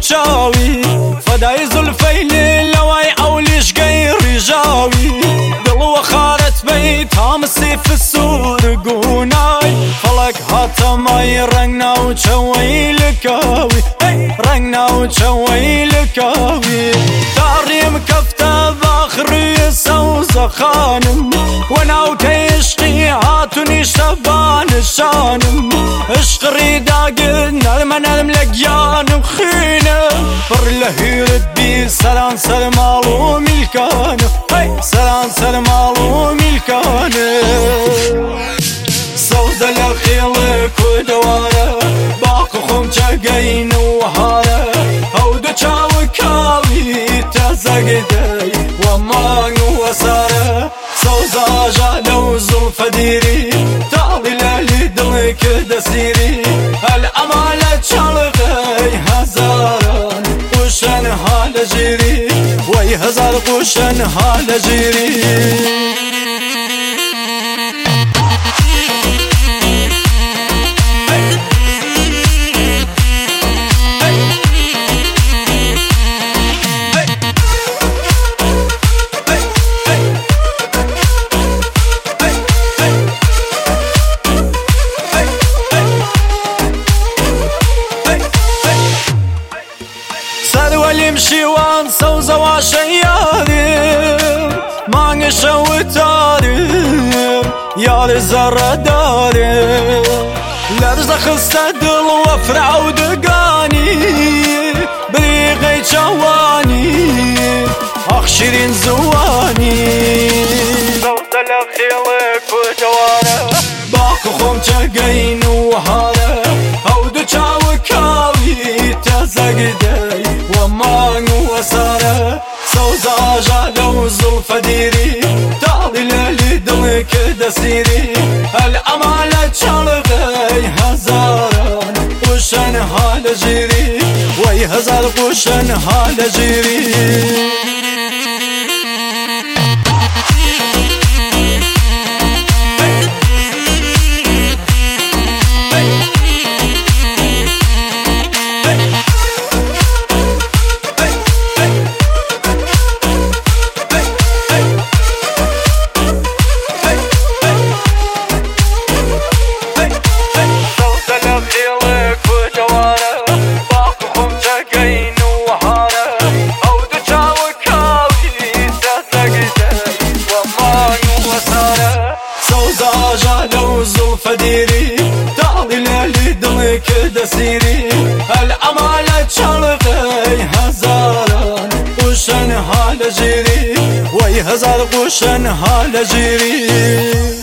چاوی فدای زلفەی لەوای ئەو لیژگەی ڕیژاوی دڵوە خارەت بەی تامسی فسوورگونای فەڵک هاتەمای ڕەنگ ناوچەوەی لکاوی ڕەنگ ناوچەوەی لکاوی تاڕیم کەفتە باخڕی سەوزەخانم وە ناوکەی عشقی هاتونی شەبانشانم عشقڕی داگرت نەرمە نەرم لە گیانم خینە پڕ لە هیرت بی سەران سەر ماڵ و میلکانە سەران سەر ماڵ و میلکانە سەوزە لە خێڵە کوردەوارە باق و خۆم چەگەین و هارە ئەو دوو چاوە کاوی تەزەگدەی وە مانگ و وەسارە سەوزە ئاژادە و زوڵفە دیری تاڵی لەلی دڵی کردە سیری هەل ئەما لە چاڵغەی هەزاران قوشەنها لە ژیری وەی هەزار قوشەنها لە ژیری سەروەلیم شیوان سەوزەوا شەیارم مانگە شەوتارم یاری زەڕەدارم لەرزە خستە دڵ وە فراودگانی بریغەی چاوانی ئاخ شیرین زوانی سەوزە لە خێڵە کوردەوارە باق و خۆم چەگەین و هارە ئەو دوو چاوە کاوی تەزەگدەی وە مانگ و وەسارە سەوزە ئاژادە و زوڵفە دیری تاڵی لەلی دڵی کردە سیری هەل ئەما لە چاڵغەی هەزاران قوشەنها لە ژیری وەی هەزار قوشەنها لە ژیری ئاژادە و زوڵفە دیری تاڵی لەلی دڵی کردە سیری هەل ئەما لە چاڵغەی هەزاران قوشەنها لە ژیری وەی هەزار قوشەنها لە ژیری